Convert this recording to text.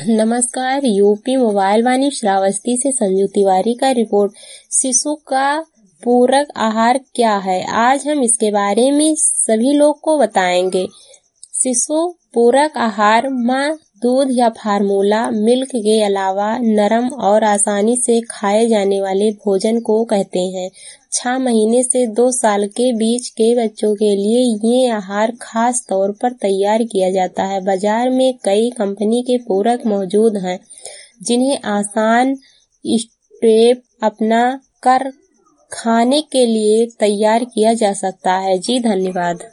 नमस्कार। UP mobile वाणी श्रावस्ती से संजू तिवारी का रिपोर्ट। शिशु का पूरक आहार क्या है, आज हम इसके बारे में सभी लोग को बताएंगे। शिशु पूरक आहार माँ दूध या फार्मूला मिल्क के अलावा नरम और आसानी से खाए जाने वाले भोजन को कहते हैं। 6 महीने से 2 साल के बीच के बच्चों के लिए ये आहार खास तौर पर तैयार किया जाता है। बाजार में कई कंपनी के पूरक मौजूद हैं जिन्हें आसान स्टेप अपना कर खाने के लिए तैयार किया जा सकता है। जी धन्यवाद।